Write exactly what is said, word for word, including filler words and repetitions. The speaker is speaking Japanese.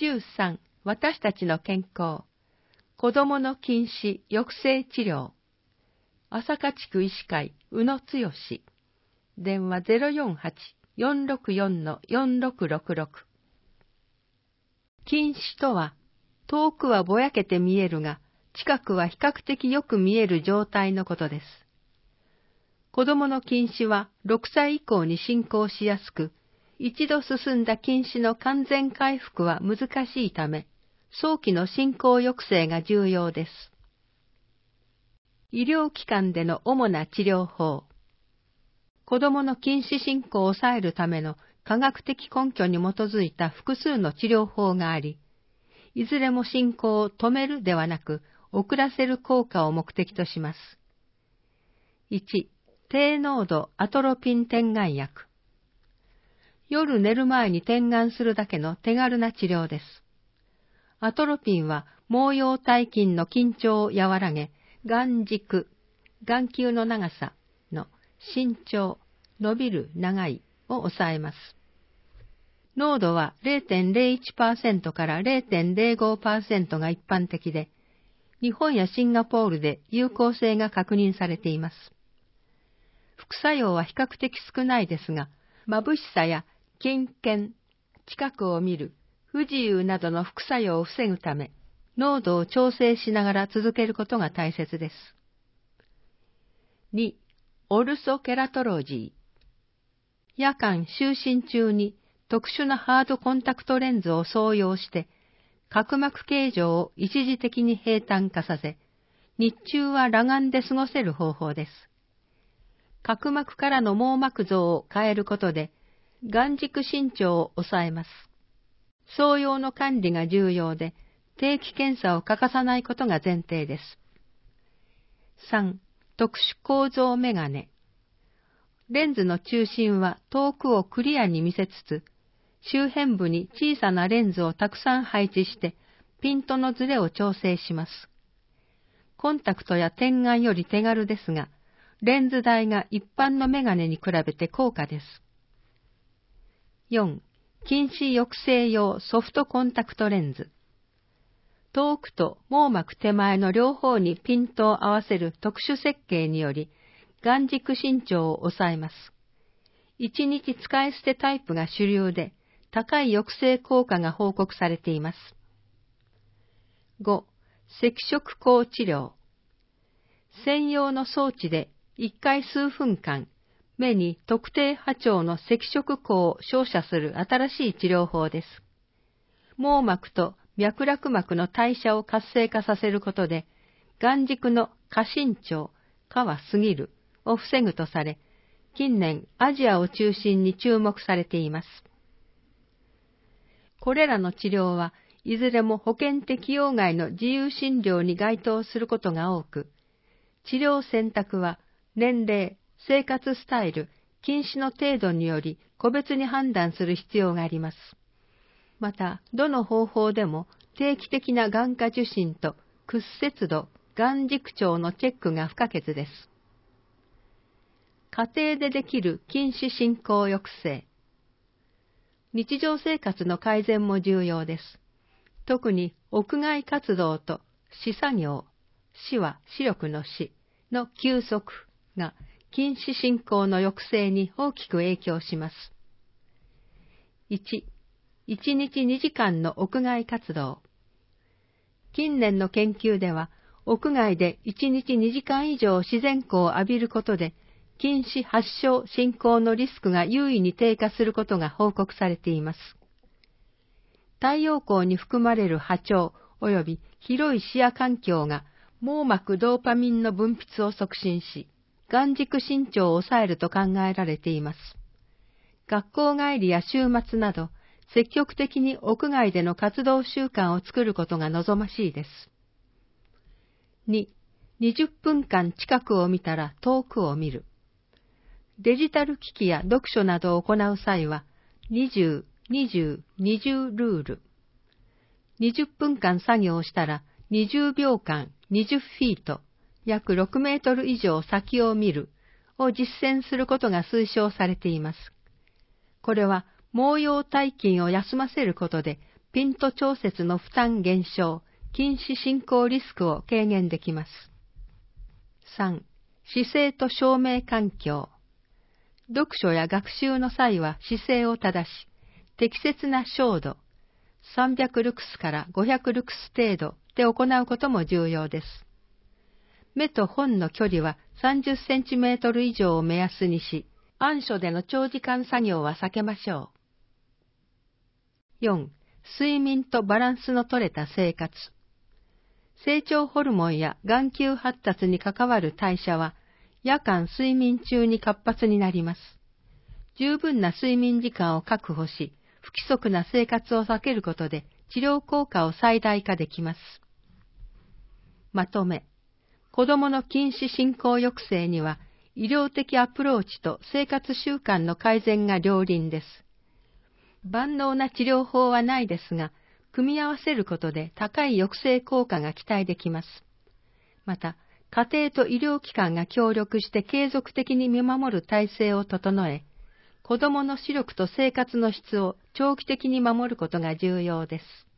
じゅうさん、私たちの健康。子どもの近視抑制治療。朝霞地区医師会、宇野剛。電話 ゼロよんはち よんろくよん よんろくろくろく。近視とは、遠くはぼやけて見えるが、近くは比較的よく見える状態のことです。子供の近視はろくさい以降に進行しやすく、一度進んだ近視の完全回復は難しいため、早期の進行抑制が重要です。医療機関での主な治療法。子供の近視進行を抑えるための科学的根拠に基づいた複数の治療法があり、いずれも進行を止めるではなく、遅らせる効果を目的とします。いち、低濃度アトロピン点眼薬。夜寝る前に点眼するだけの手軽な治療です。アトロピンは毛様体筋の緊張を和らげ、眼軸、眼球の長さの伸長、伸びる長いを抑えます。濃度は ゼロてんゼロいちパーセント から ゼロてんゼロごパーセント が一般的で、日本やシンガポールで有効性が確認されています。副作用は比較的少ないですが、眩しさや近見、近くを見る、不自由などの副作用を防ぐため、濃度を調整しながら続けることが大切です。に、オルソケラトロジー。夜間就寝中に特殊なハードコンタクトレンズを装用して、角膜形状を一時的に平坦化させ、日中は裸眼で過ごせる方法です。角膜からの網膜像を変えることで、眼軸伸長を抑えます。装用の管理が重要で、定期検査を欠かさないことが前提です。さん、特殊構造メガネ。レンズの中心は遠くをクリアに見せつつ、周辺部に小さなレンズをたくさん配置して、ピントのズレを調整します。コンタクトや点眼より手軽ですが、レンズ代が一般のメガネに比べて高価です。よん、近視抑制用ソフトコンタクトレンズ。遠くと網膜手前の両方にピントを合わせる特殊設計により、眼軸伸長を抑えます。一日使い捨てタイプが主流で、高い抑制効果が報告されています。ご、赤色光治療。専用の装置でいっかい数分間、目に特定波長の赤色光を照射する新しい治療法です。網膜と脈絡膜の代謝を活性化させることで、眼軸の過伸長、過は過ぎるを防ぐとされ、近年アジアを中心に注目されています。これらの治療はいずれも保険適用外の自由診療に該当することが多く、治療選択は年齢、生活スタイル、近視の程度により個別に判断する必要があります。また、どの方法でも定期的な眼科受診と屈折度、眼軸長のチェックが不可欠です。家庭でできる近視進行抑制。日常生活の改善も重要です。特に屋外活動と視作業、視は視力の視の休息が近視進行の抑制に大きく影響します。いち、いちにちにじかんの屋外活動。近年の研究では、屋外でいちにちにじかん以上自然光を浴びることで、近視発症進行のリスクが優位に低下することが報告されています。太陽光に含まれる波長及び広い視野環境が網膜ドーパミンの分泌を促進し、眼軸伸長を抑えると考えられています。学校帰りや週末など、積極的に屋外での活動習慣を作ることが望ましいです。に、にじゅっぷんかん近くを見たら遠くを見る。デジタル機器や読書などを行う際は、にじゅう、にじゅう、にじゅうルール。にじゅっぷんかん作業をしたらにじゅうびょうかんにじゅっフィート、約ろくメートル以上先を見るを実践することが推奨されています。これは毛様体筋を休ませることでピント調節の負担減少、近視進行リスクを軽減できます。さん、姿勢と照明環境。読書や学習の際は姿勢を正し、適切な照度、さんびゃくルクスからごひゃくルクス程度で行うことも重要です。目と本の距離はさんじゅっセンチメートル以上を目安にし、暗所での長時間作業は避けましょう。よん、睡眠とバランスの取れた生活。成長ホルモンや眼球発達に関わる代謝は、夜間睡眠中に活発になります。十分な睡眠時間を確保し、不規則な生活を避けることで治療効果を最大化できます。まとめ、子供の近視進行抑制には、医療的アプローチと生活習慣の改善が両輪です。万能な治療法はないですが、組み合わせることで高い抑制効果が期待できます。また、家庭と医療機関が協力して継続的に見守る体制を整え、子供の視力と生活の質を長期的に守ることが重要です。